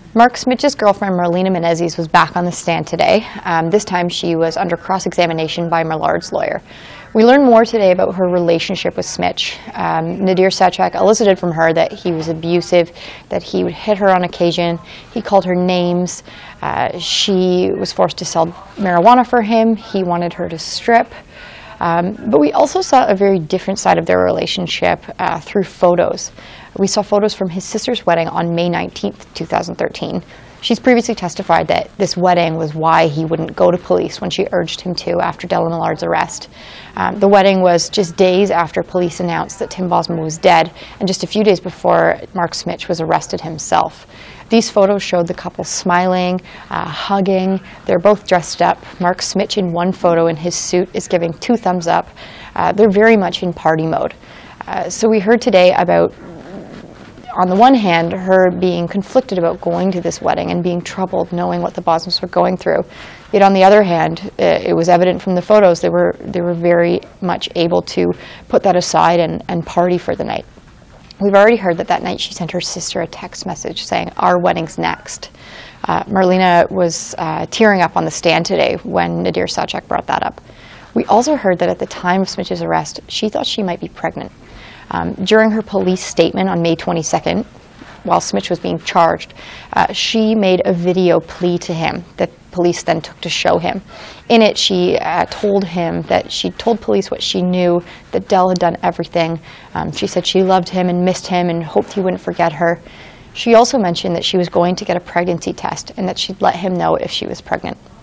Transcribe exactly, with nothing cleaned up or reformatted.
Mark Smitch's girlfriend, Marlena Menezes, was back on the stand today. Um, this time she was under cross-examination by Millard's lawyer. We learned more today about her relationship with Smitch. Um, Nadir Sachak elicited from her that he was abusive, that he would hit her on occasion, he called her names, uh, she was forced to sell marijuana for him, he wanted her to strip. Um, but we also saw a very different side of their relationship uh, through photos. We saw photos from his sister's wedding on May nineteenth, two thousand thirteen. She's previously testified that this wedding was why he wouldn't go to police when she urged him to after Della Millard's arrest. Um, the wedding was just days after police announced that Tim Bosma was dead, and just a few days before Mark Smitch was arrested himself. These photos showed the couple smiling, uh, hugging. They're both dressed up. Mark Smitch in one photo in his suit is giving two thumbs up. Uh, they're very much in party mode. Uh, so we heard today about, on the one hand, her being conflicted about going to this wedding and being troubled knowing what the Bosmas were going through. Yet on the other hand, uh, it was evident from the photos they were, they were very much able to put that aside and, and party for the night. We've already heard that that night she sent her sister a text message saying, "Our wedding's next." Uh, Marlena was uh, tearing up on the stand today when Nadir Sachak brought that up. We also heard that at the time of Smitch's arrest, she thought she might be pregnant. Um, during her police statement on May twenty-second, while Smitch was being charged, uh, she made a video plea to him that police then took to show him. In it, she uh, told him that she told police what she knew, that Del had done everything. Um, she said she loved him and missed him and hoped he wouldn't forget her. She also mentioned that she was going to get a pregnancy test and that she'd let him know if she was pregnant.